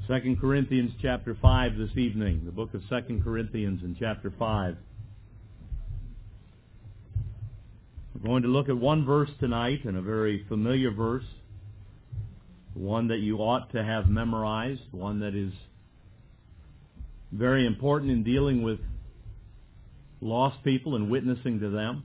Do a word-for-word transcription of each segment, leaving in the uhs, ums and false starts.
Second Corinthians chapter five this evening, the book of Second Corinthians in chapter five. We're going to look at one verse tonight, and a very familiar verse, one that you ought to have memorized, one that is very important in dealing with lost people and witnessing to them,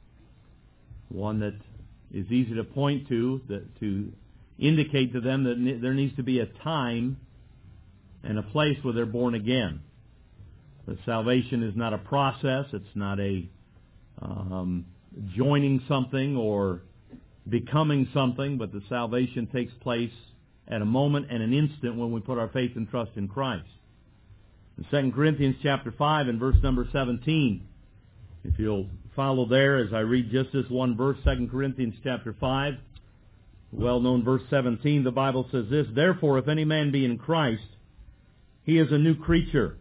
one that is easy to point to, that, to indicate to them that there needs to be a time and a place where they're born again. That salvation is not a process, it's not a um, joining something or becoming something, but the salvation takes place at a moment and an instant when we put our faith and trust in Christ. In Second Corinthians chapter five and verse number seventeen, if you'll follow there as I read just this one verse, Second Corinthians chapter five, well-known verse seventeen, the Bible says this, "Therefore, if any man be in Christ, he is a new creature.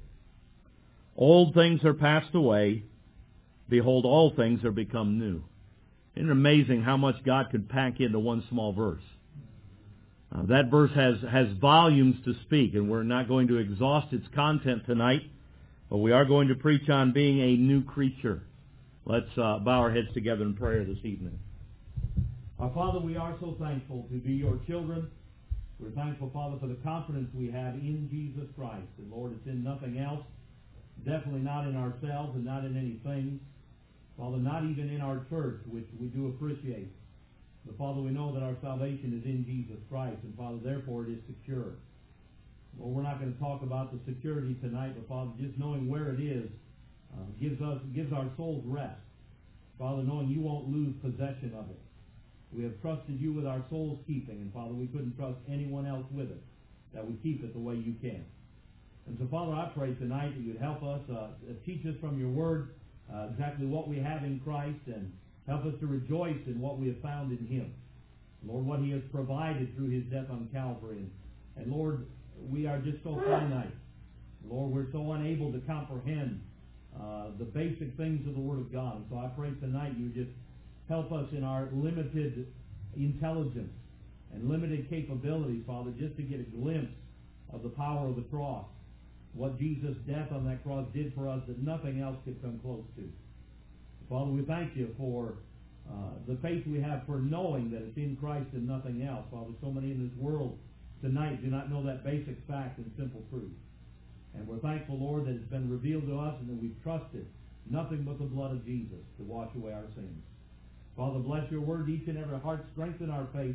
Old things are passed away. Behold, all things are become new." Isn't it amazing how much God could pack into one small verse? Uh, that verse has, has volumes to speak, and we're not going to exhaust its content tonight, but we are going to preach on being a new creature. Let's uh, bow our heads together in prayer this evening. Our Father, we are so thankful to be your children. We're thankful, Father, for the confidence we have in Jesus Christ. And Lord, it's in nothing else, definitely not in ourselves and not in anything. Father, not even in our church, which we do appreciate. But Father, we know that our salvation is in Jesus Christ, and Father, therefore it is secure. Well, we're not going to talk about the security tonight, but Father, just knowing where it is uh, gives us gives our souls rest. Father, knowing you won't lose possession of it. We have trusted you with our soul's keeping, and Father, we couldn't trust anyone else with it, that we keep it the way you can. And so, Father, I pray tonight that you'd help us, uh, teach us from your word uh, exactly what we have in Christ, and help us to rejoice in what we have found in him. Lord, what he has provided through his death on Calvary. And, and Lord, we are just so finite. Lord, we're so unable to comprehend uh, the basic things of the Word of God. And so I pray tonight you just help us in our limited intelligence and limited capabilities, Father, just to get a glimpse of the power of the cross, what Jesus' death on that cross did for us that nothing else could come close to. Father, we thank you for uh, the faith we have for knowing that it's in Christ and nothing else. Father, so many in this world tonight do not know that basic fact and simple truth. And we're thankful, Lord, that it's been revealed to us and that we've trusted nothing but the blood of Jesus to wash away our sins. Father, bless your word, each and every heart, strengthen our faith.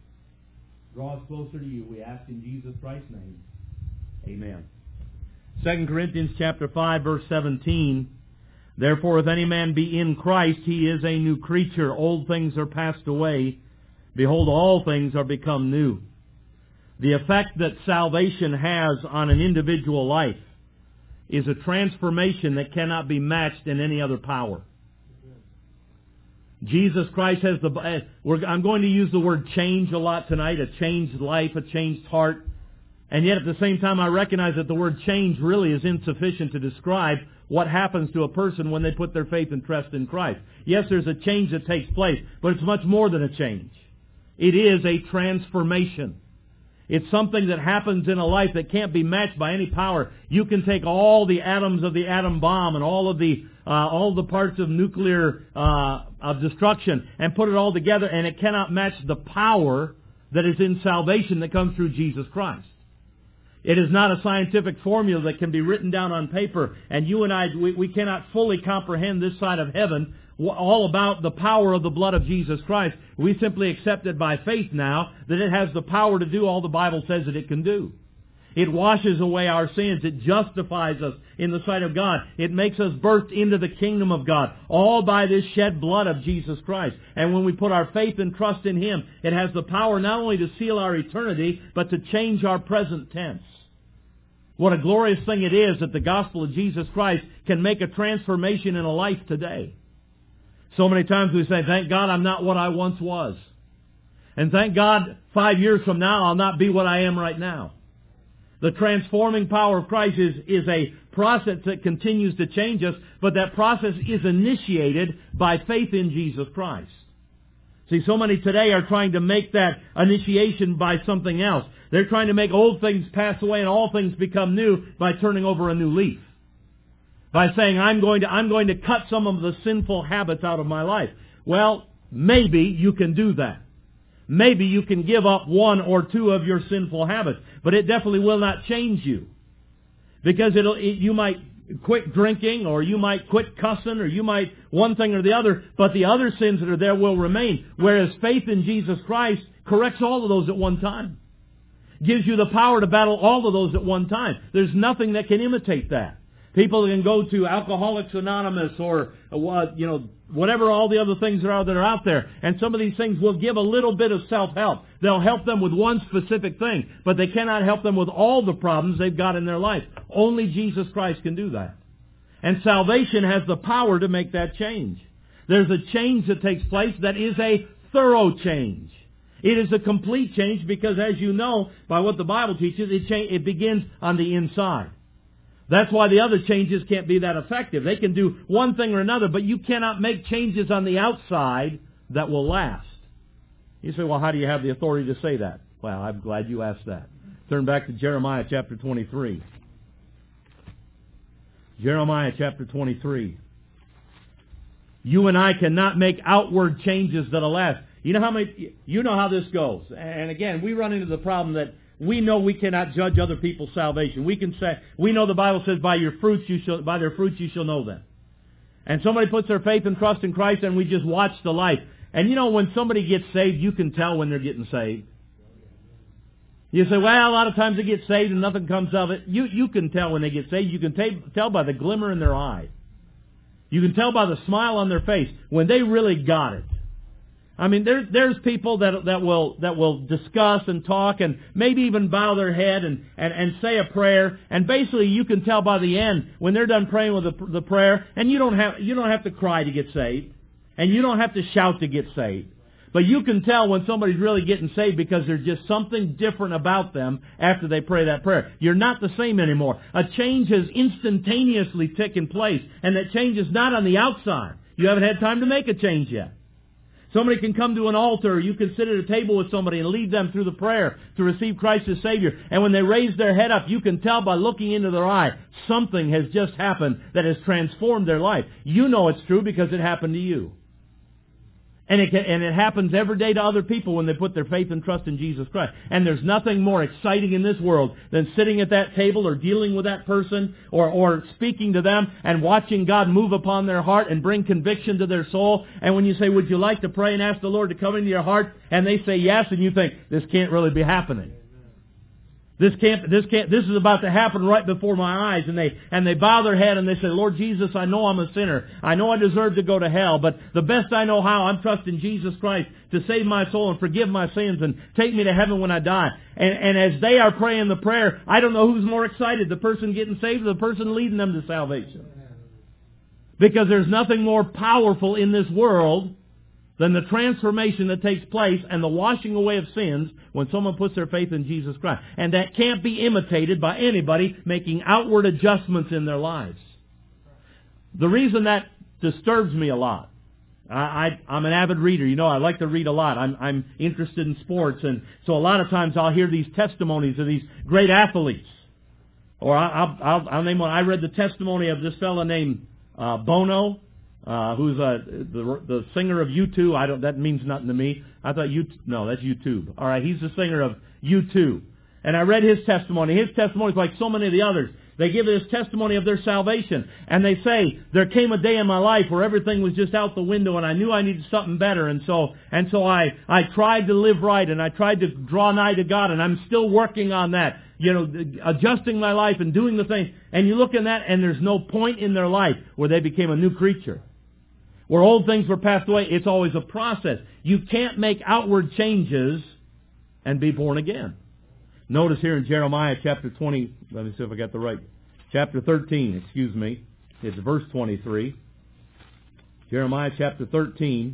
Draw us closer to you, we ask in Jesus Christ's name. Amen. Second Corinthians chapter five, verse seventeen, "Therefore, if any man be in Christ, he is a new creature. Old things are passed away. Behold, all things are become new." The effect that salvation has on an individual life is a transformation that cannot be matched in any other power. Jesus Christ has the... Uh, we're, I'm going to use the word change a lot tonight, a changed life, a changed heart. And yet at the same time I recognize that the word change really is insufficient to describe what happens to a person when they put their faith and trust in Christ. Yes, there's a change that takes place, but it's much more than a change. It is a transformation. It's something that happens in a life that can't be matched by any power. You can take all the atoms of the atom bomb and all of the uh, all the parts of nuclear uh, of destruction and put it all together, and it cannot match the power that is in salvation that comes through Jesus Christ. It is not a scientific formula that can be written down on paper, and you and I, we, we cannot fully comprehend this side of heaven all about the power of the blood of Jesus Christ. We simply accept it by faith now that it has the power to do all the Bible says that it can do. It washes away our sins. It justifies us in the sight of God. It makes us birthed into the kingdom of God, all by this shed blood of Jesus Christ. And when we put our faith and trust in him, it has the power not only to seal our eternity, but to change our present tense. What a glorious thing it is that the gospel of Jesus Christ can make a transformation in a life today. So many times we say, thank God I'm not what I once was. And thank God five years from now I'll not be what I am right now. The transforming power of Christ is, is a process that continues to change us, but that process is initiated by faith in Jesus Christ. See, so many today are trying to make that initiation by something else. They're trying to make old things pass away and all things become new by turning over a new leaf. By saying, I'm going to, I'm going to cut some of the sinful habits out of my life. Well, maybe you can do that. Maybe you can give up one or two of your sinful habits, but it definitely will not change you. Because it'll, it, you might quit drinking, or you might quit cussing, or you might one thing or the other, but the other sins that are there will remain. Whereas faith in Jesus Christ corrects all of those at one time. Gives you the power to battle all of those at one time. There's nothing that can imitate that. People can go to Alcoholics Anonymous or, uh, you know, whatever all the other things are out that are out there. And some of these things will give a little bit of self-help. They'll help them with one specific thing, but they cannot help them with all the problems they've got in their life. Only Jesus Christ can do that. And salvation has the power to make that change. There's a change that takes place that is a thorough change. It is a complete change because, as you know, by what the Bible teaches, it, cha- it begins on the inside. That's why the other changes can't be that effective. They can do one thing or another, but you cannot make changes on the outside that will last. You say, well, how do you have the authority to say that? Well, I'm glad you asked that. Turn back to Jeremiah chapter twenty-three. Jeremiah chapter twenty-three. You and I cannot make outward changes that'll last. You know how many, you know how this goes. And again, we run into the problem that we know we cannot judge other people's salvation. We can say, we know the Bible says, by your fruits you shall, by their fruits you shall know them. And somebody puts their faith and trust in Christ and we just watch the life. And you know, when somebody gets saved, you can tell when they're getting saved. You say, well, a lot of times they get saved and nothing comes of it. You, you can tell when they get saved. You can t- tell by the glimmer in their eye. You can tell by the smile on their face when they really got it. I mean, there, there's people that that will that will discuss and talk and maybe even bow their head and, and, and say a prayer. And basically, you can tell by the end when they're done praying with the, the prayer. And you don't have you don't have to cry to get saved, and you don't have to shout to get saved. But you can tell when somebody's really getting saved because there's just something different about them after they pray that prayer. You're not the same anymore. A change has instantaneously taken place, and that change is not on the outside. You haven't had time to make a change yet. Somebody can come to an altar, you can sit at a table with somebody and lead them through the prayer to receive Christ as Savior. And when they raise their head up, you can tell by looking into their eye, something has just happened that has transformed their life. You know it's true because it happened to you. And it, can, and it happens every day to other people when they put their faith and trust in Jesus Christ. And there's nothing more exciting in this world than sitting at that table or dealing with that person or, or speaking to them and watching God move upon their heart and bring conviction to their soul. And when you say, would you like to pray and ask the Lord to come into your heart? And they say yes, and you think, this can't really be happening. This can't, this can't, this is about to happen right before my eyes. And they, and they bow their head and they say, Lord Jesus, I know I'm a sinner. I know I deserve to go to hell, but the best I know how, I'm trusting Jesus Christ to save my soul and forgive my sins and take me to heaven when I die. And, and as they are praying the prayer, I don't know who's more excited, the person getting saved or the person leading them to salvation. Because there's nothing more powerful in this world than the transformation that takes place and the washing away of sins when someone puts their faith in Jesus Christ. And that can't be imitated by anybody making outward adjustments in their lives. The reason that disturbs me a lot, I, I, I'm an avid reader. You know, I like to read a lot. I'm, I'm interested in sports. And so a lot of times I'll hear these testimonies of these great athletes. Or I'll, I'll, I'll name one. I read the testimony of this fellow named uh, Bono. Uh, who's uh, the the singer of U two? I don't. That means nothing to me. I thought you. No, that's YouTube. All right, he's the singer of U two, and I read his testimony. His testimony is like so many of the others. They give this testimony of their salvation, and they say there came a day in my life where everything was just out the window, and I knew I needed something better, and so and so I I tried to live right, and I tried to draw nigh to God, and I'm still working on that. You know, adjusting my life and doing the things. And you look in that, and there's no point in their life where they became a new creature. Where old things were passed away, it's always a process. You can't make outward changes and be born again. Notice here in Jeremiah chapter twenty, let me see if I got the right, chapter thirteen, excuse me, it's verse twenty-three. Jeremiah chapter thirteen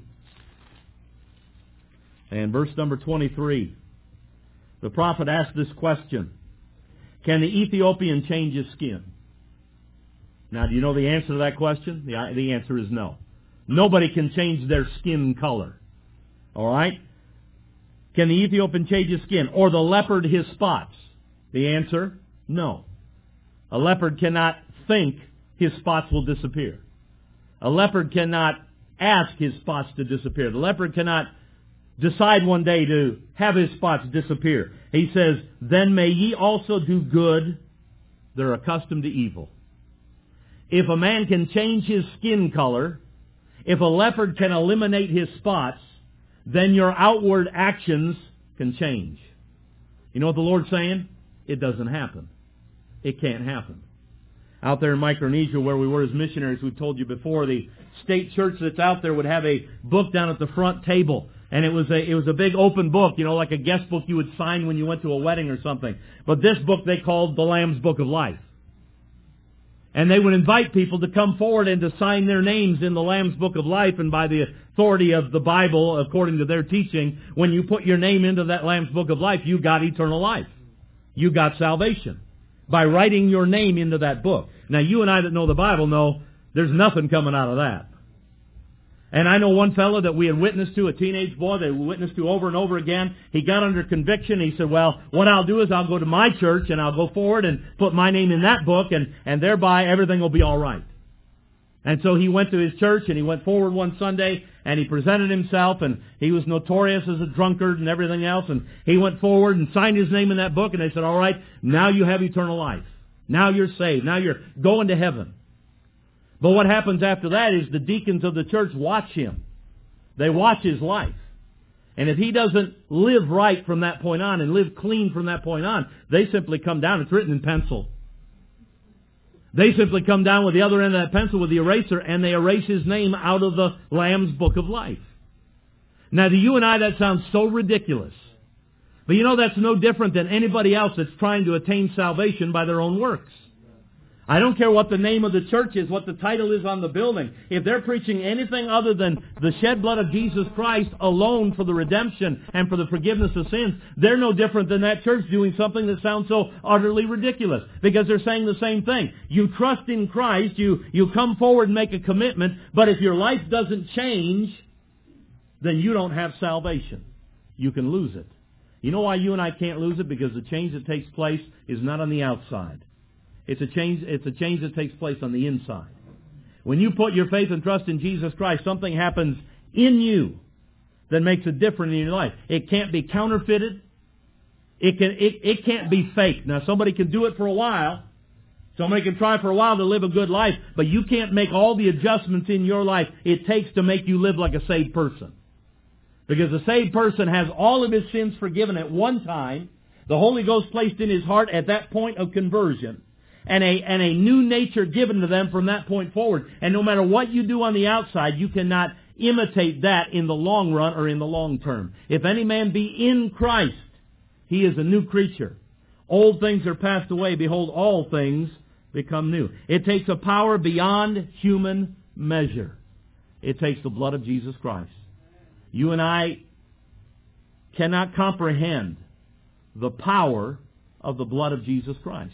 and verse number twenty-three. The prophet asked this question, can the Ethiopian change his skin? Now, do you know the answer to that question? The, the answer is no. Nobody can change their skin color. All right? Can the Ethiopian change his skin? Or the leopard his spots? The answer, no. A leopard cannot think his spots will disappear. A leopard cannot ask his spots to disappear. The leopard cannot decide one day to have his spots disappear. He says, then may ye also do good. They're accustomed to evil. If a man can change his skin color, if a leopard can eliminate his spots, then your outward actions can change. You know what the Lord's saying? It doesn't happen. It can't happen. Out there in Micronesia where we were as missionaries, we've told you before, the state church that's out there would have a book down at the front table. And it was a it was a big open book, you know, like a guest book you would sign when you went to a wedding or something. But this book they called the Lamb's Book of Life. And they would invite people to come forward and to sign their names in the Lamb's Book of Life. And by the authority of the Bible, according to their teaching, when you put your name into that Lamb's Book of Life, you got eternal life. You got salvation by writing your name into that book. Now, you and I that know the Bible know there's nothing coming out of that. And I know one fellow that we had witnessed to, a teenage boy that we witnessed to over and over again. He got under conviction. He said, well, what I'll do is I'll go to my church and I'll go forward and put my name in that book, and, and thereby everything will be all right. And so he went to his church and he went forward one Sunday and he presented himself, and he was notorious as a drunkard and everything else. And he went forward and signed his name in that book, and they said, all right, now you have eternal life. Now you're saved. Now you're going to heaven. But what happens after that is the deacons of the church watch him. They watch his life. And if he doesn't live right from that point on and live clean from that point on, they simply come down. It's written in pencil. They simply come down with the other end of that pencil with the eraser, and they erase his name out of the Lamb's Book of Life. Now to you and I that sounds so ridiculous. But you know that's no different than anybody else that's trying to attain salvation by their own works. I don't care what the name of the church is, what the title is on the building. If they're preaching anything other than the shed blood of Jesus Christ alone for the redemption and for the forgiveness of sins, they're no different than that church doing something that sounds so utterly ridiculous. Because they're saying the same thing. You trust in Christ, you, you come forward and make a commitment, but if your life doesn't change, then you don't have salvation. You can lose it. You know why you and I can't lose it? Because the change that takes place is not on the outside. It's a change, it's a change that takes place on the inside. When you put your faith and trust in Jesus Christ, something happens in you that makes it different in your life. It can't be counterfeited. It can, it, it can't be fake. Now, somebody can do it for a while. Somebody can try for a while to live a good life, but you can't make all the adjustments in your life it takes to make you live like a saved person. Because a saved person has all of his sins forgiven at one time, the Holy Ghost placed in his heart at that point of conversion, and a, and a new nature given to them from that point forward. And no matter what you do on the outside, you cannot imitate that in the long run or in the long term. If any man be in Christ, he is a new creature. Old things are passed away. Behold, all things become new. It takes a power beyond human measure. It takes the blood of Jesus Christ. You and I cannot comprehend the power of the blood of Jesus Christ.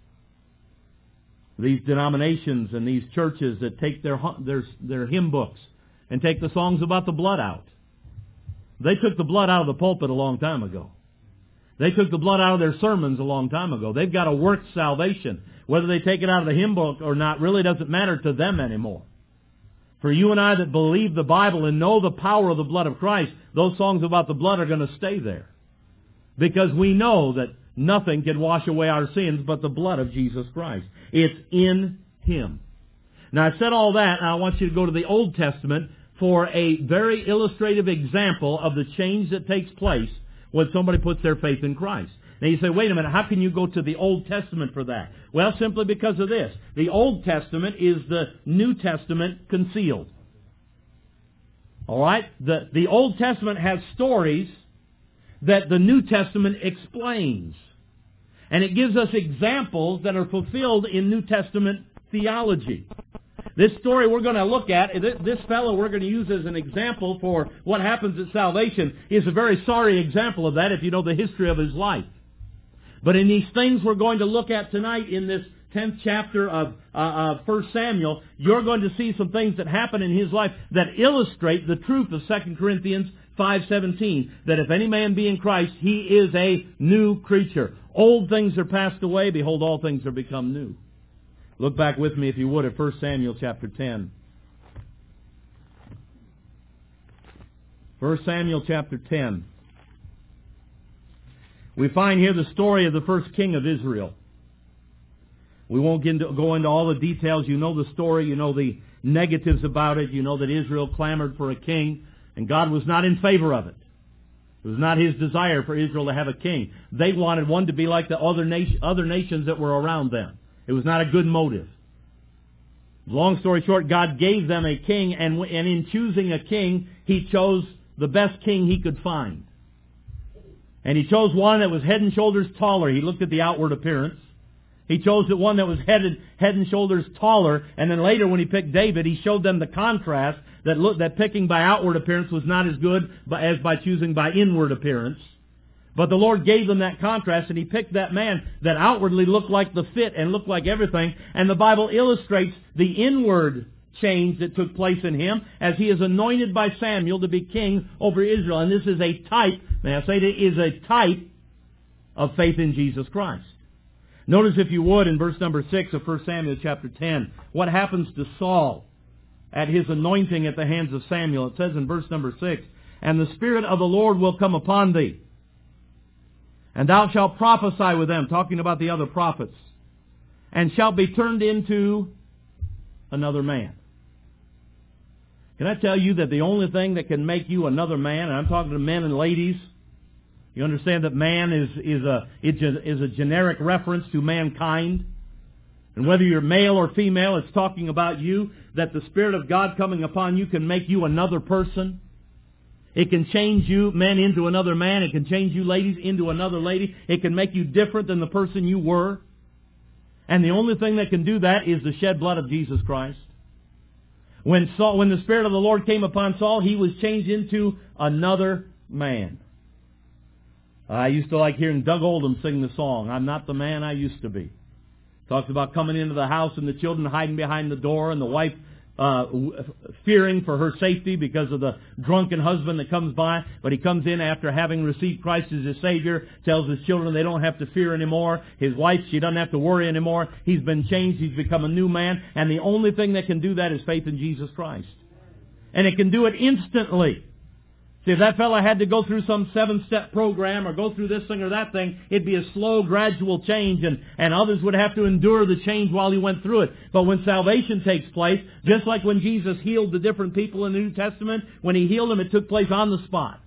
These denominations and these churches that take their, their, their hymn books and take the songs about the blood out. They took the blood out of the pulpit a long time ago. They took the blood out of their sermons a long time ago. They've got a works salvation. Whether they take it out of the hymn book or not really doesn't matter to them anymore. For you and I that believe the Bible and know the power of the blood of Christ, those songs about the blood are going to stay there. Because we know that nothing can wash away our sins but the blood of Jesus Christ. It's in Him. Now, I said all that, and I want you to go to the Old Testament for a very illustrative example of the change that takes place when somebody puts their faith in Christ. Now, you say, wait a minute, how can you go to the Old Testament for that? Well, simply because of this. The Old Testament is the New Testament concealed. All right? The, the Old Testament has stories that the New Testament explains. And it gives us examples that are fulfilled in New Testament theology. This story we're going to look at, this fellow we're going to use as an example for what happens at salvation, is a very sorry example of that if you know the history of his life. But in these things we're going to look at tonight in this tenth chapter of uh, uh, First Samuel, you're going to see some things that happen in his life that illustrate the truth of Second Corinthians five seventeen, that if any man be in Christ, he is a new creature. Old things are passed away, behold, all things are become new. Look back with me, if you would, at First Samuel chapter ten. First Samuel chapter ten. We find here the story of the first king of Israel. We won't get into, go into all the details. You know the story. You know the negatives about it. You know that Israel clamored for a king, and God was not in favor of it. It was not His desire for Israel to have a king. They wanted one to be like the other, nation, other nations that were around them. It was not a good motive. Long story short, God gave them a king, and, and in choosing a king, He chose the best king He could find. And He chose one that was head and shoulders taller. He looked at the outward appearance. He chose the one that was head and, head and shoulders taller, and then later when He picked David, He showed them the contrast that look, that picking by outward appearance was not as good as by choosing by inward appearance. But the Lord gave them that contrast, and He picked that man that outwardly looked like the fit and looked like everything. And the Bible illustrates the inward change that took place in him as he is anointed by Samuel to be king over Israel. And this is a type, may I say it is a type of faith in Jesus Christ. Notice, if you would, in verse number six of First Samuel chapter ten, what happens to Saul at his anointing at the hands of Samuel. It says in verse number six, "And the Spirit of the Lord will come upon thee, and thou shalt prophesy with them," talking about the other prophets, "and shalt be turned into another man." Can I tell you that the only thing that can make you another man, and I'm talking to men and ladies, you understand that man is, is, a, is a generic reference to mankind. And whether you're male or female, it's talking about you, that the Spirit of God coming upon you can make you another person. It can change you, men, into another man. It can change you, ladies, into another lady. It can make you different than the person you were. And the only thing that can do that is the shed blood of Jesus Christ. When Saul, when the Spirit of the Lord came upon Saul, he was changed into another man. I used to like hearing Doug Oldham sing the song, "I'm Not the Man I Used to Be." Talks about coming into the house and the children hiding behind the door and the wife uh, fearing for her safety because of the drunken husband that comes by. But he comes in after having received Christ as his Savior, tells his children they don't have to fear anymore. His wife, she doesn't have to worry anymore. He's been changed. He's become a new man. And the only thing that can do that is faith in Jesus Christ. And it can do it instantly. See, if that fellow had to go through some seven-step program or go through this thing or that thing, it'd be a slow, gradual change, and, and others would have to endure the change while he went through it. But when salvation takes place, just like when Jesus healed the different people in the New Testament, when He healed them, it took place on the spot.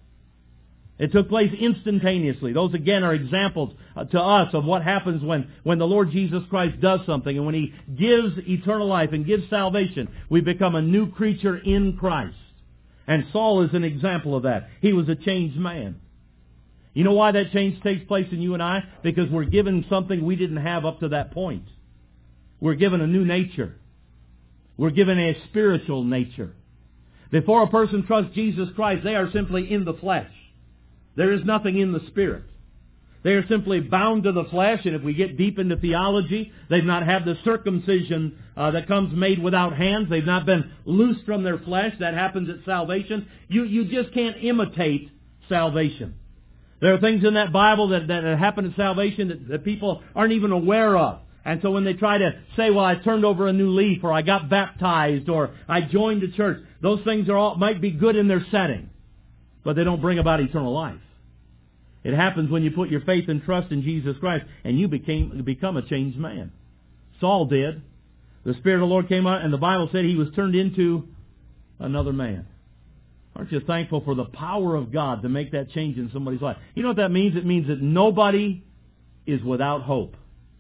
It took place instantaneously. Those, again, are examples to us of what happens when, when the Lord Jesus Christ does something. And when He gives eternal life and gives salvation, we become a new creature in Christ. And Saul is an example of that. He was a changed man. You know why that change takes place in you and I? Because we're given something we didn't have up to that point. We're given a new nature. We're given a spiritual nature. Before a person trusts Jesus Christ, they are simply in the flesh. There is nothing in the Spirit. They are simply bound to the flesh, and if we get deep into theology, they've not had the circumcision uh, that comes made without hands. They've not been loosed from their flesh. That happens at salvation. You, you just can't imitate salvation. There are things in that Bible that, that happen at salvation that, that people aren't even aware of. And so when they try to say, well, I turned over a new leaf, or I got baptized, or I joined a church, those things are all might be good in their setting, but they don't bring about eternal life. It happens when you put your faith and trust in Jesus Christ, and you became become a changed man. Saul did. The Spirit of the Lord came out, and the Bible said he was turned into another man. Aren't you thankful for the power of God to make that change in somebody's life? You know what that means? It means that nobody is without hope.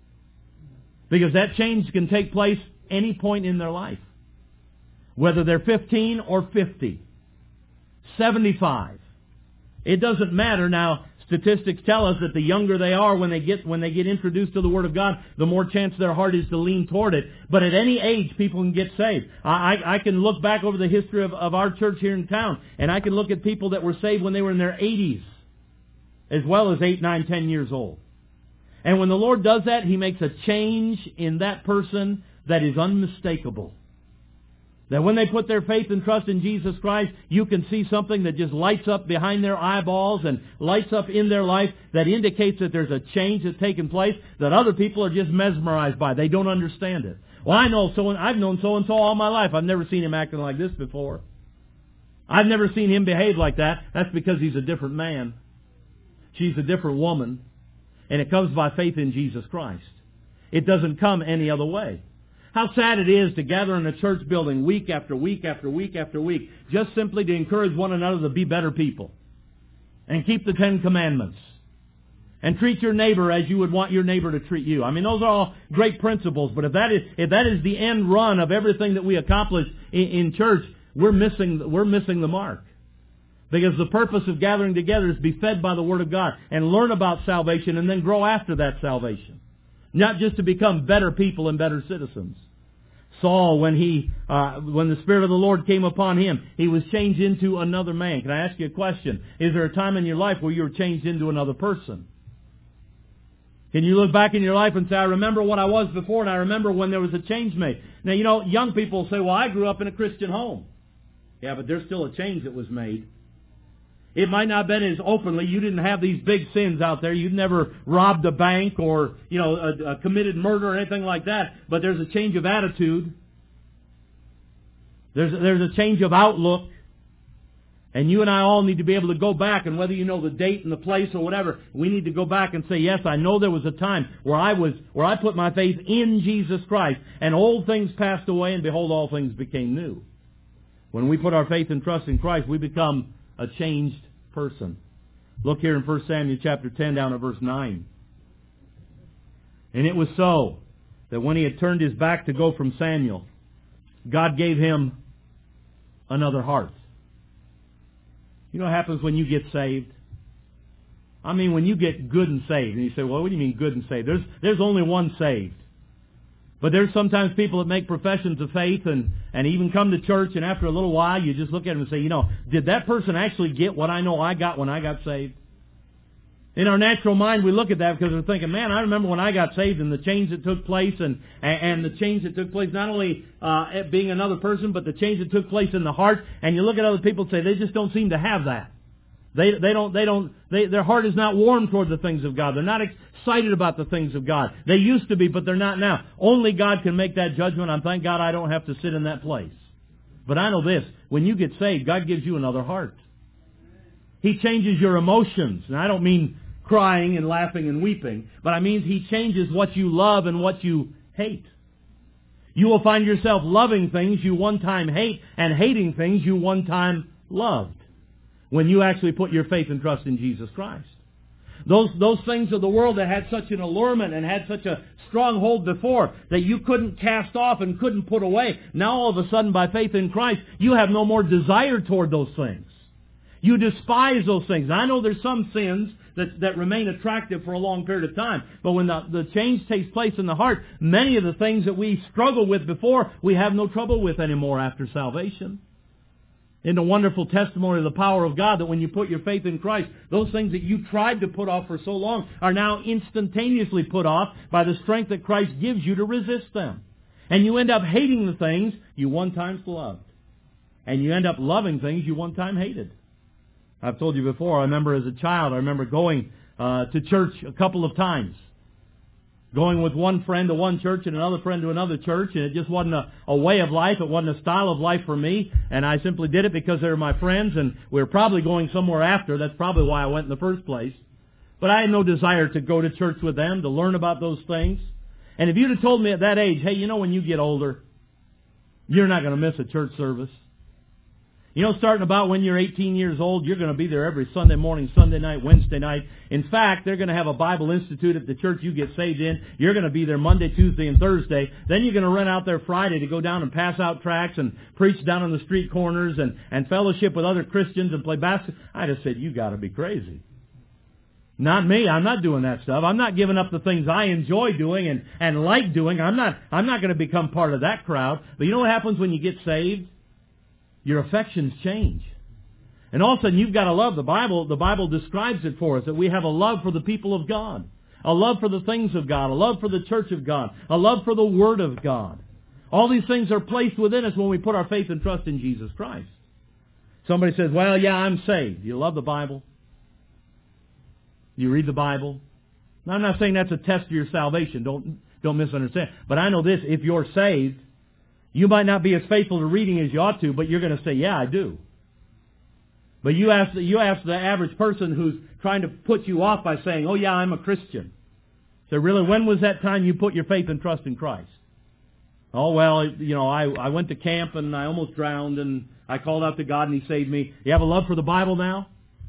Because that change can take place any point in their life. Whether they're fifteen or fifty. seventy-five. It doesn't matter. Now, statistics tell us that the younger they are when they get when they get introduced to the Word of God, the more chance their heart is to lean toward it. But at any age, people can get saved. I, I, I can look back over the history of, of our church here in town, and I can look at people that were saved when they were in their eighties, as well as eight, nine, ten years old. And when the Lord does that, He makes a change in that person that is unmistakable. That when they put their faith and trust in Jesus Christ, you can see something that just lights up behind their eyeballs and lights up in their life that indicates that there's a change that's taken place that other people are just mesmerized by. They don't understand it. Well, I know so I've known so-and-so all my life. I've never seen him acting like this before. I've never seen him behave like that. That's because he's a different man. She's a different woman. And it comes by faith in Jesus Christ. It doesn't come any other way. How sad it is to gather in a church building week after week after week after week just simply to encourage one another to be better people and keep the Ten Commandments and treat your neighbor as you would want your neighbor to treat you. I mean, those are all great principles, but if that is if that is the end run of everything that we accomplish in, in church, we're missing we're missing the mark. Because the purpose of gathering together is to be fed by the Word of God and learn about salvation and then grow after that salvation. Not just to become better people and better citizens. Saul, when he, uh, when the Spirit of the Lord came upon him, he was changed into another man. Can I ask you a question? Is there a time in your life where you were changed into another person? Can you look back in your life and say, I remember what I was before and I remember when there was a change made? Now, you know, young people say, well, I grew up in a Christian home. Yeah, but there's still a change that was made. It might not have been as openly. You didn't have these big sins out there. You'd never robbed a bank or, you know, a, a committed murder or anything like that. But there's a change of attitude. There's, there's a change of outlook. And you and I all need to be able to go back, and whether you know the date and the place or whatever, we need to go back and say, yes, I know there was a time where I was, where I put my faith in Jesus Christ, and old things passed away, and behold, all things became new. When we put our faith and trust in Christ, we become a changed person. Look here in First Samuel chapter ten down at verse nine. And it was so that when he had turned his back to go from Samuel, God gave him another heart. You know what happens when you get saved? I mean, when you get good and saved. And you say, well, what do you mean good and saved? There's, there's only one saved. But there's sometimes people that make professions of faith and, and even come to church, and after a little while you just look at them and say, you know, did that person actually get what I know I got when I got saved? In our natural mind we look at that because we're thinking, man, I remember when I got saved and the change that took place and, and the change that took place not only uh, being another person, but the change that took place in the heart. And you look at other people and say, they just don't seem to have that. They they don't they don't they, their heart is not warm toward the things of God. They're not excited about the things of God. They used to be, but they're not now. Only God can make that judgment. I'm thank God I don't have to sit in that place. But I know this: when you get saved, God gives you another heart. He changes your emotions, and I don't mean crying and laughing and weeping, but I mean He changes what you love and what you hate. You will find yourself loving things you one time hate and hating things you one time loved, when you actually put your faith and trust in Jesus Christ. Those those things of the world that had such an allurement and had such a stronghold before that you couldn't cast off and couldn't put away, now all of a sudden by faith in Christ, you have no more desire toward those things. You despise those things. Now, I know there's some sins that, that remain attractive for a long period of time, but when the, the change takes place in the heart, many of the things that we struggled with before, we have no trouble with anymore after salvation. In the wonderful testimony of the power of God that when you put your faith in Christ, those things that you tried to put off for so long are now instantaneously put off by the strength that Christ gives you to resist them. And you end up hating the things you one time loved. And you end up loving things you one time hated. I've told you before, I remember as a child, I remember going uh, to church a couple of times. Going with one friend to one church and another friend to another church, and it just wasn't a, a way of life. It wasn't a style of life for me, and I simply did it because they were my friends, and we were probably going somewhere after. That's probably why I went in the first place. But I had no desire to go to church with them, to learn about those things. And if you'd have told me at that age, hey, you know, when you get older, you're not going to miss a church service. You know, starting about when you're eighteen years old, you're going to be there every Sunday morning, Sunday night, Wednesday night. In fact, they're going to have a Bible Institute at the church you get saved in. You're going to be there Monday, Tuesday, and Thursday. Then you're going to run out there Friday to go down and pass out tracts and preach down on the street corners and, and fellowship with other Christians and play basketball. I just said, you got to be crazy. Not me. I'm not doing that stuff. I'm not giving up the things I enjoy doing and, and like doing. I'm not, I'm not going to become part of that crowd. But you know what happens when you get saved? Your affections change. And all of a sudden you've got a love. The Bible, the Bible describes it for us, that we have a love for the people of God. A love for the things of God. A love for the church of God. A love for the Word of God. All these things are placed within us when we put our faith and trust in Jesus Christ. Somebody says, well, yeah, I'm saved. You love the Bible? You read the Bible? Now, I'm not saying that's a test of your salvation. Don't, don't misunderstand. But I know this, if you're saved, you might not be as faithful to reading as you ought to, but you're going to say, yeah, I do. But you ask, you ask the average person who's trying to put you off by saying, oh yeah, I'm a Christian. So really, when was that time you put your faith and trust in Christ? Oh, well, you know, I, I went to camp and I almost drowned and I called out to God and He saved me. You have a love for the Bible now?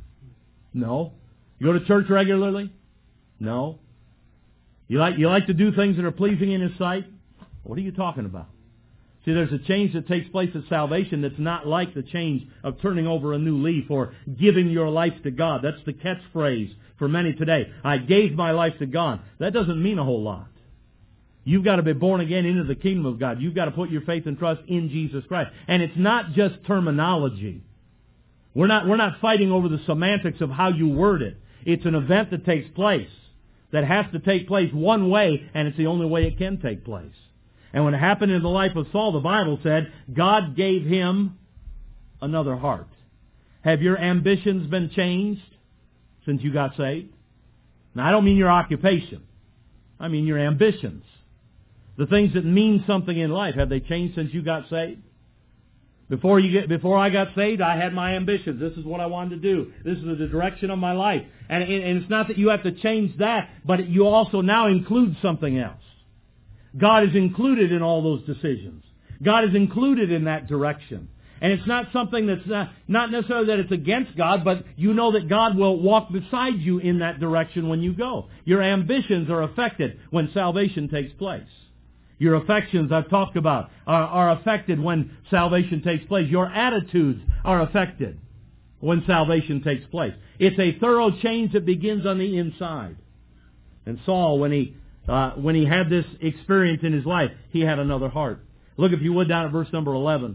No. You go to church regularly? No. You like, you like to do things that are pleasing in His sight? What are you talking about? See, there's a change that takes place at salvation that's not like the change of turning over a new leaf or giving your life to God. That's the catchphrase for many today. I gave my life to God. That doesn't mean a whole lot. You've got to be born again into the kingdom of God. You've got to put your faith and trust in Jesus Christ. And it's not just terminology. We're not, we're not fighting over the semantics of how you word it. It's an event that takes place, that has to take place one way, and it's the only way it can take place. And when it happened in the life of Saul, the Bible said, God gave him another heart. Have your ambitions been changed since you got saved? Now, I don't mean your occupation. I mean your ambitions. The things that mean something in life, have they changed since you got saved? Before you get, before I got saved, I had my ambitions. This is what I wanted to do. This is the direction of my life. And, and it's not that you have to change that, but you also now include something else. God is included in all those decisions. God is included in that direction. And it's not something that's not, not necessarily that it's against God, but you know that God will walk beside you in that direction when you go. Your ambitions are affected when salvation takes place. Your affections, I've talked about, are, are affected when salvation takes place. Your attitudes are affected when salvation takes place. It's a thorough change that begins on the inside. And Saul, when he Uh, when he had this experience in his life, he had another heart. Look, if you would, down at verse number eleven.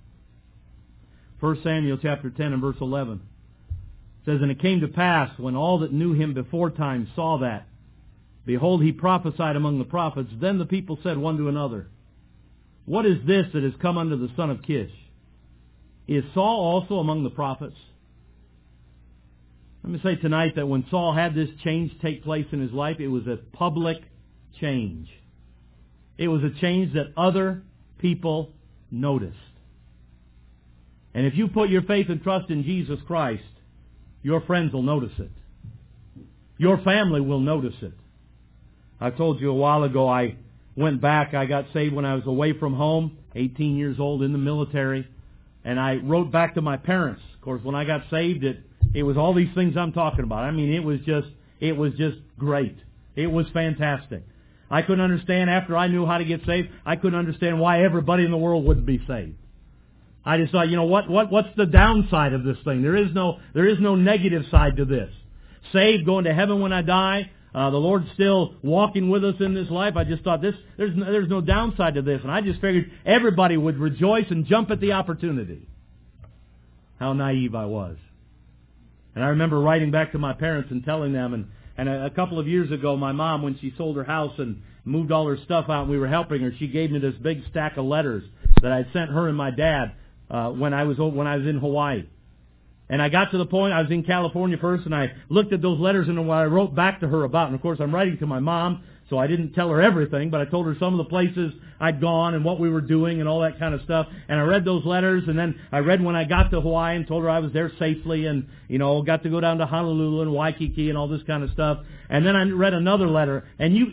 First Samuel chapter ten and verse eleven. It says, And it came to pass, when all that knew him before time saw that, behold, he prophesied among the prophets. Then the people said one to another, What is this that has come unto the son of Kish? Is Saul also among the prophets? Let me say tonight that when Saul had this change take place in his life, it was a public change. It was a change that other people noticed. And if you put your faith and trust in Jesus Christ, your friends will notice it. Your family will notice it. I told you a while ago, I went back, I got saved when I was away from home, eighteen years old in the military, and I wrote back to my parents. Of course, when I got saved, it It was all these things I'm talking about. I mean, it was just, it was just great. It was fantastic. I couldn't understand, after I knew how to get saved, I couldn't understand why everybody in the world wouldn't be saved. I just thought, you know, what, what, what's the downside of this thing? There is no, there is no negative side to this. Saved, going to heaven when I die, uh, the Lord's still walking with us in this life. I just thought this, there's no, there's no downside to this. And I just figured everybody would rejoice and jump at the opportunity. How naive I was. And I remember writing back to my parents and telling them, and, and a, a couple of years ago, my mom, when she sold her house and moved all her stuff out and we were helping her, she gave me this big stack of letters that I had sent her and my dad uh, when I was when I was in Hawaii. And I got to the point, I was in California first, and I looked at those letters and what I wrote back to her about. And of course, I'm writing to my mom, so I didn't tell her everything, but I told her some of the places I'd gone and what we were doing and all that kind of stuff. And I read those letters, and then I read when I got to Hawaii and told her I was there safely and, you know, got to go down to Honolulu and Waikiki and all this kind of stuff. And then I read another letter, and you,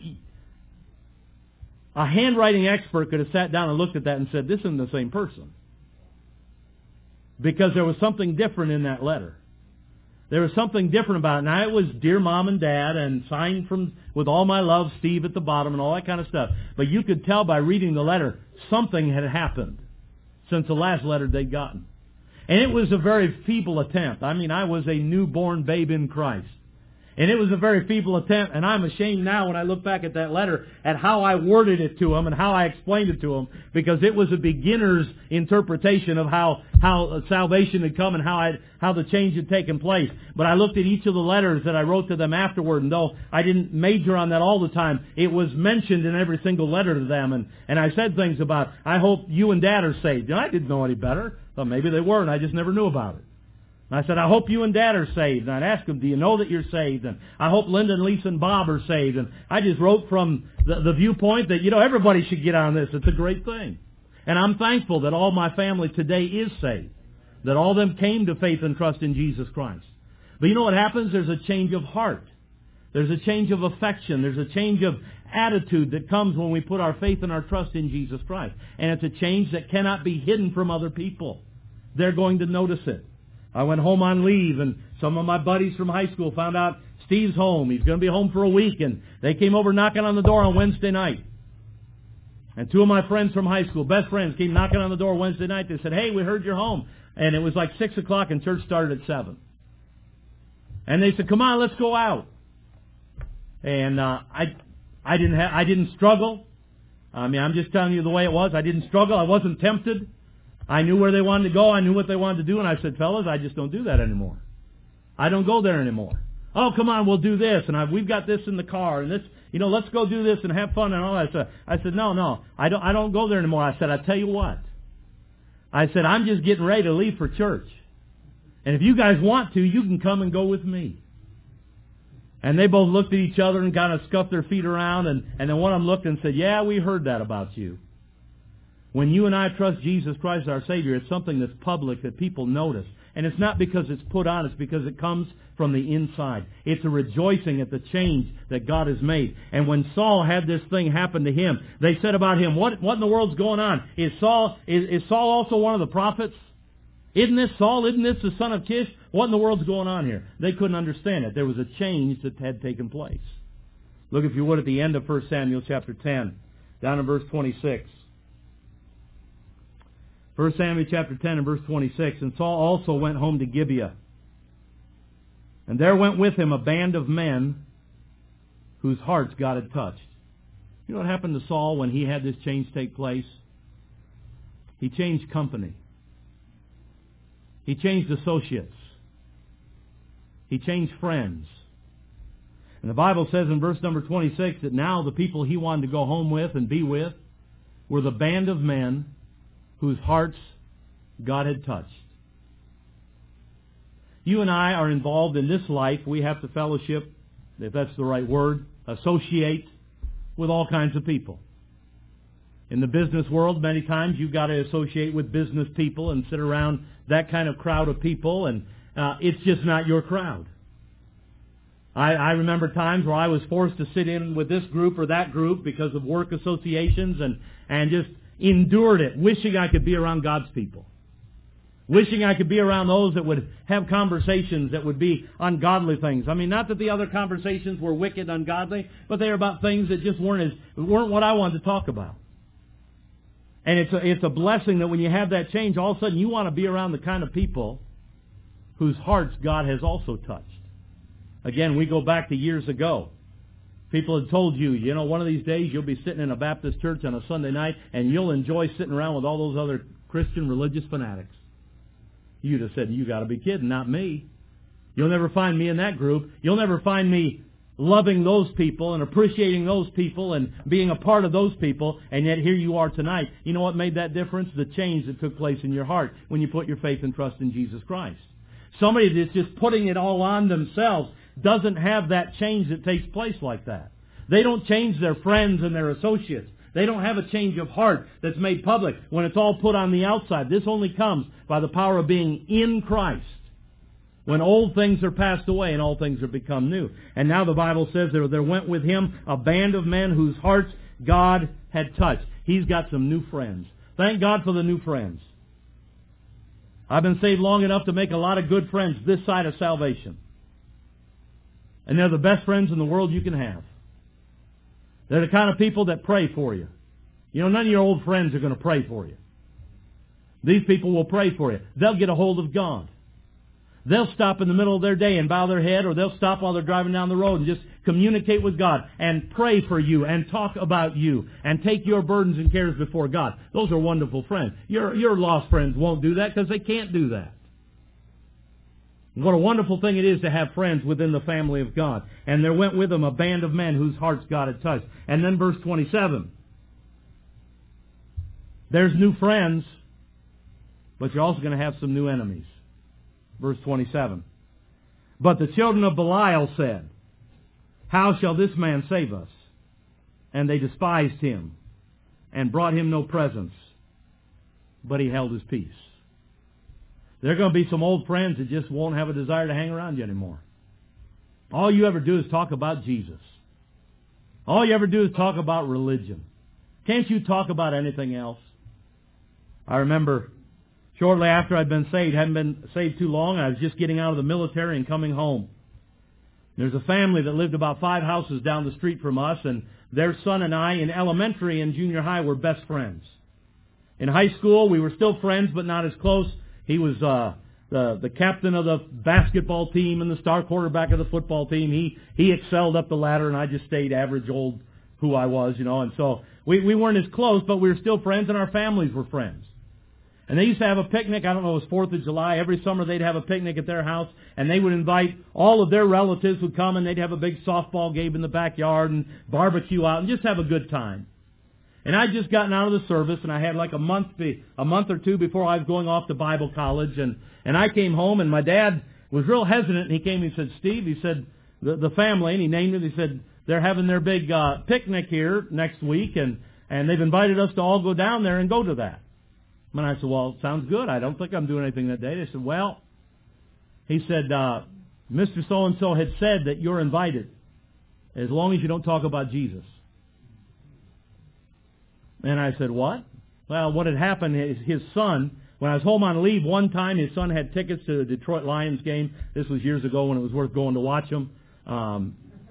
a handwriting expert could have sat down and looked at that and said, this isn't the same person. Because there was something different in that letter. There was something different about it. Now, it was Dear Mom and Dad and signed from, with all my love, Steve at the bottom and all that kind of stuff. But you could tell by reading the letter, something had happened since the last letter they'd gotten. And it was a very feeble attempt. I mean, I was a newborn babe in Christ. And it was a very feeble attempt, and I'm ashamed now when I look back at that letter at how I worded it to him and how I explained it to him, because it was a beginner's interpretation of how, how salvation had come and how I, how the change had taken place. But I looked at each of the letters that I wrote to them afterward, and though I didn't major on that all the time, it was mentioned in every single letter to them, and, and I said things about, I hope you and Dad are saved. And I didn't know any better. Thought maybe they were, and I just never knew about it. And I said, I hope you and Dad are saved. And I'd ask them, do you know that you're saved? And I hope Linda and Lisa and Bob are saved. And I just wrote from the, the viewpoint that, you know, everybody should get on this. It's a great thing. And I'm thankful that all my family today is saved. That all of them came to faith and trust in Jesus Christ. But you know what happens? There's a change of heart. There's a change of affection. There's a change of attitude that comes when we put our faith and our trust in Jesus Christ. And it's a change that cannot be hidden from other people. They're going to notice it. I went home on leave, and some of my buddies from high school found out Steve's home. He's going to be home for a week, and they came over knocking on the door on Wednesday night. And two of my friends from high school, best friends, came knocking on the door Wednesday night. They said, hey, we heard you're home. And it was like six o'clock, and church started at seven. And they said, come on, let's go out. And uh, I I didn't ha- I didn't struggle. I mean, I'm just telling you the way it was. I didn't struggle. I wasn't tempted. I knew where they wanted to go. I knew what they wanted to do. And I said, fellas, I just don't do that anymore. I don't go there anymore. Oh, come on, we'll do this. And I, we've got this in the car. And this, you know, let's go do this and have fun and all that stuff. I said, no, no, I don't, I don't go there anymore. I said, I tell you what. I said, I'm just getting ready to leave for church. And if you guys want to, you can come and go with me. And they both looked at each other and kind of scuffed their feet around. And, and then one of them looked and said, yeah, we heard that about you. When you and I trust Jesus Christ as our Savior, it's something that's public that people notice. And it's not because it's put on, it's because it comes from the inside. It's a rejoicing at the change that God has made. And when Saul had this thing happen to him, they said about him, what, what in the world's going on? Is Saul, is, is Saul also one of the prophets? Isn't this Saul? Isn't this the son of Kish? What in the world's going on here? They couldn't understand it. There was a change that had taken place. Look, if you would, at the end of First Samuel chapter ten, down in verse twenty-six. First Samuel chapter ten and verse twenty-six. And Saul also went home to Gibeah. And there went with him a band of men whose hearts God had touched. You know what happened to Saul when he had this change take place? He changed company. He changed associates. He changed friends. And the Bible says in verse number twenty-six that now the people he wanted to go home with and be with were the band of men whose hearts God had touched. You and I are involved in this life. We have to fellowship, if that's the right word, associate with all kinds of people. In the business world, many times you've got to associate with business people and sit around that kind of crowd of people, and uh, it's just not your crowd. I, I remember times where I was forced to sit in with this group or that group because of work associations, and, and just endured it, wishing I could be around God's people. Wishing I could be around those that would have conversations that would be ungodly things. I mean, not that the other conversations were wicked, ungodly, but they were about things that just weren't as weren't what I wanted to talk about. And it's a, it's a blessing that when you have that change, all of a sudden you want to be around the kind of people whose hearts God has also touched. Again, we go back to years ago. People had told you, you know, one of these days you'll be sitting in a Baptist church on a Sunday night and you'll enjoy sitting around with all those other Christian religious fanatics. You'd have said, you got to be kidding, not me. You'll never find me in that group. You'll never find me loving those people and appreciating those people and being a part of those people, and yet here you are tonight. You know what made that difference? The change that took place in your heart when you put your faith and trust in Jesus Christ. Somebody that's just putting it all on themselves doesn't have that change that takes place like that. They don't change their friends and their associates. They don't have a change of heart that's made public when it's all put on the outside. This only comes by the power of being in Christ. When old things are passed away and all things are become new. And now the Bible says there, there went with him a band of men whose hearts God had touched. He's got some new friends. Thank God for the new friends. I've been saved long enough to make a lot of good friends this side of salvation. And they're the best friends in the world you can have. They're the kind of people that pray for you. You know, none of your old friends are going to pray for you. These people will pray for you. They'll get a hold of God. They'll stop in the middle of their day and bow their head, or they'll stop while they're driving down the road and just communicate with God and pray for you and talk about you and take your burdens and cares before God. Those are wonderful friends. Your, your lost friends won't do that because they can't do that. What a wonderful thing it is to have friends within the family of God. And there went with them a band of men whose hearts God had touched. And then verse twenty-seven. There's new friends, but you're also going to have some new enemies. Verse twenty-seven. But the children of Belial said, how shall this man save us? And they despised him and brought him no presents, but he held his peace. There are going to be some old friends that just won't have a desire to hang around you anymore. All you ever do is talk about Jesus. All you ever do is talk about religion. Can't you talk about anything else? I remember shortly after I'd been saved, hadn't been saved too long, I was just getting out of the military and coming home. There's a family that lived about five houses down the street from us, and their son and I in elementary and junior high were best friends. In high school, we were still friends, but not as close. He was uh, the the captain of the basketball team and the star quarterback of the football team. He he excelled up the ladder, and I just stayed average old who I was, you know. And so we, we weren't as close, but we were still friends, and our families were friends. And they used to have a picnic. I don't know, it was fourth of July. Every summer they'd have a picnic at their house, and they would invite all of their relatives would come, and they'd have a big softball game in the backyard and barbecue out and just have a good time. And I'd just gotten out of the service, and I had like a month be, a month or two before I was going off to Bible college, and, and I came home, and my dad was real hesitant, and he came and he said, Steve, he said, the, the family, and he named it, he said, they're having their big uh, picnic here next week, and, and they've invited us to all go down there and go to that. And I said, well, sounds good. I don't think I'm doing anything that day. They said, well, he said, uh, Mister So-and-so had said that you're invited as long as you don't talk about Jesus. And I said, what? Well, what had happened is his son, when I was home on leave one time, his son had tickets to the Detroit Lions game. This was years ago when it was worth going to watch them. Um,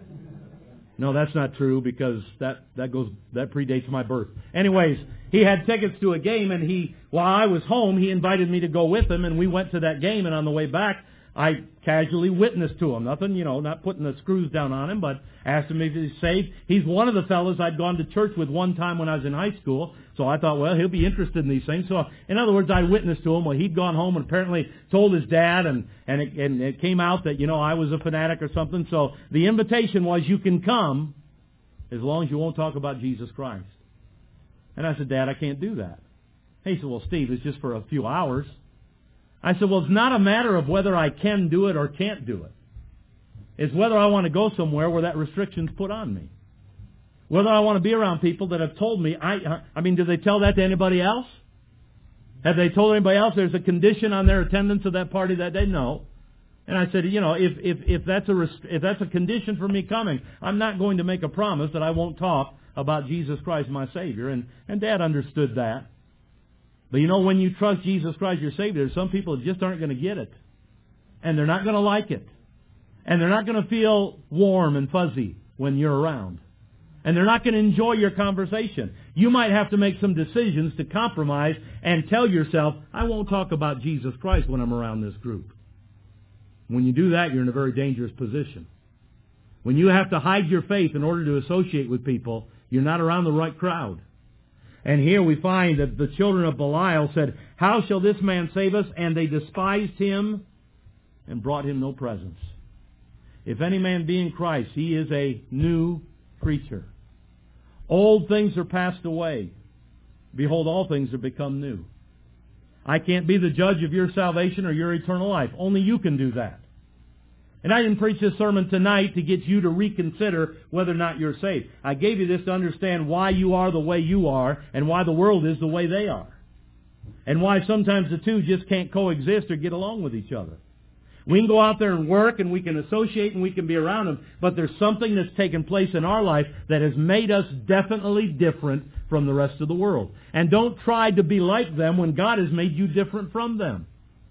no, that's not true because that, that goes that predates my birth. Anyways, he had tickets to a game, and he, while I was home, he invited me to go with him, and we went to that game, and on the way back, I casually witnessed to him. Nothing, you know, not putting the screws down on him, but asked him if he's saved. He's one of the fellows I'd gone to church with one time when I was in high school, so I thought, well, he'll be interested in these things. So, in other words, I witnessed to him. Well, he'd gone home and apparently told his dad, and, and, it, and it came out that, you know, I was a fanatic or something. So the invitation was, you can come as long as you won't talk about Jesus Christ. And I said, Dad, I can't do that. He said, well, Steve, it's just for a few hours. I said, well, it's not a matter of whether I can do it or can't do it. It's whether I want to go somewhere where that restriction's put on me. Whether I want to be around people that have told me, I I mean, do they tell that to anybody else? Have they told anybody else there's a condition on their attendance of that party that day? No. And I said, you know, if, if, if that's a rest- if that's a condition for me coming, I'm not going to make a promise that I won't talk about Jesus Christ, my Savior. And, and Dad understood that. But you know, when you trust Jesus Christ, your Savior, there's some people that just aren't going to get it. And they're not going to like it. And they're not going to feel warm and fuzzy when you're around. And they're not going to enjoy your conversation. You might have to make some decisions to compromise and tell yourself, I won't talk about Jesus Christ when I'm around this group. When you do that, you're in a very dangerous position. When you have to hide your faith in order to associate with people, you're not around the right crowd. And here we find that the children of Belial said, how shall this man save us? And they despised him and brought him no presents. If any man be in Christ, he is a new creature. Old things are passed away. Behold, all things are become new. I can't be the judge of your salvation or your eternal life. Only you can do that. And I didn't preach this sermon tonight to get you to reconsider whether or not you're saved. I gave you this to understand why you are the way you are and why the world is the way they are. And why sometimes the two just can't coexist or get along with each other. We can go out there and work and we can associate and we can be around them, but there's something that's taken place in our life that has made us definitely different from the rest of the world. And don't try to be like them when God has made you different from them.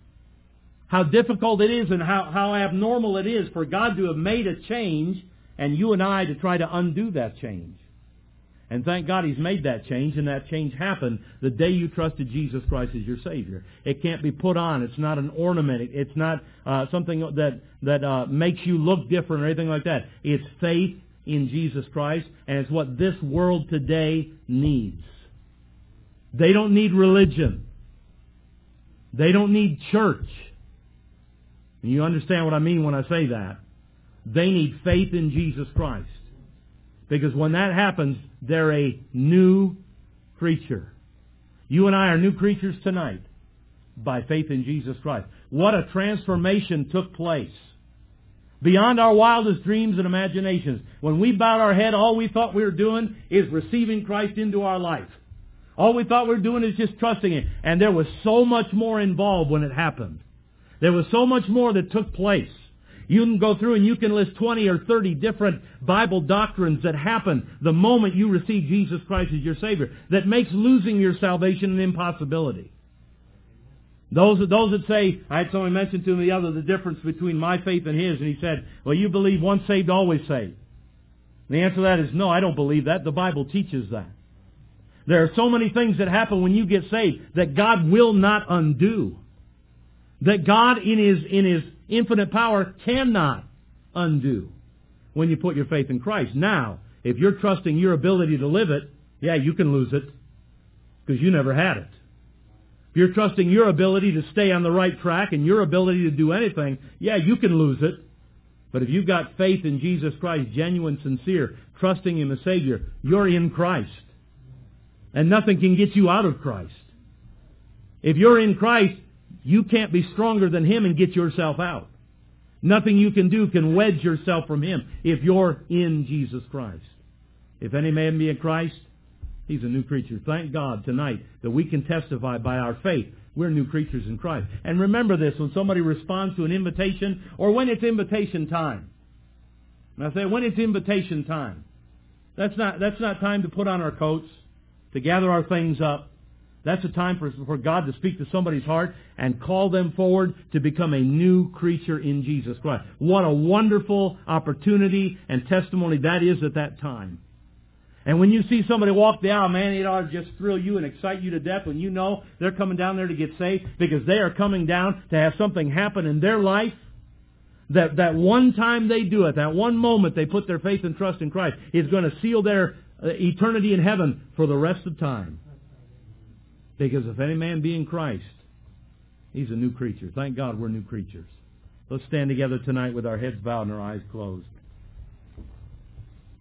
How difficult it is and how, how abnormal it is for God to have made a change and you and I to try to undo that change. And thank God He's made that change, and that change happened the day you trusted Jesus Christ as your Savior. It can't be put on. It's not an ornament. It's not uh, something that, that uh, makes you look different or anything like that. It's faith in Jesus Christ, and it's what this world today needs. They don't need religion. They don't need church. And you understand what I mean when I say that. They need faith in Jesus Christ. Because when that happens, they're a new creature. You and I are new creatures tonight by faith in Jesus Christ. What a transformation took place. Beyond our wildest dreams and imaginations. When we bowed our head, all we thought we were doing is receiving Christ into our life. All we thought we were doing is just trusting Him. And there was so much more involved when it happened. There was so much more that took place. You can go through and you can list twenty or thirty different Bible doctrines that happen the moment you receive Jesus Christ as your Savior that makes losing your salvation an impossibility. Those, those that say, I had someone mention to me the other, the difference between my faith and his, and he said, well, you believe once saved, always saved. The answer to that is no, I don't believe that. The Bible teaches that. There are so many things that happen when you get saved that God will not undo. That God in His, in His infinite power cannot undo when you put your faith in Christ. Now, if you're trusting your ability to live it, yeah, you can lose it because you never had it. If you're trusting your ability to stay on the right track and your ability to do anything, yeah, you can lose it. But if you've got faith in Jesus Christ, genuine, sincere, trusting Him as Savior, you're in Christ. And nothing can get you out of Christ. If you're in Christ, you can't be stronger than Him and get yourself out. Nothing you can do can wedge yourself from Him if you're in Jesus Christ. If any man be in Christ, he's a new creature. Thank God tonight that we can testify by our faith we're new creatures in Christ. And remember this, when somebody responds to an invitation, or when it's invitation time. And I say, when it's invitation time. That's not, that's not time to put on our coats, to gather our things up. That's a time for, for God to speak to somebody's heart and call them forward to become a new creature in Jesus Christ. What a wonderful opportunity and testimony that is at that time. And when you see somebody walk the aisle, man, it ought to just thrill you and excite you to death when you know they're coming down there to get saved because they are coming down to have something happen in their life. That, that one time they do it, that one moment they put their faith and trust in Christ is going to seal their uh, eternity in heaven for the rest of time. Because if any man be in Christ, he's a new creature. Thank God we're new creatures. Let's stand together tonight with our heads bowed and our eyes closed.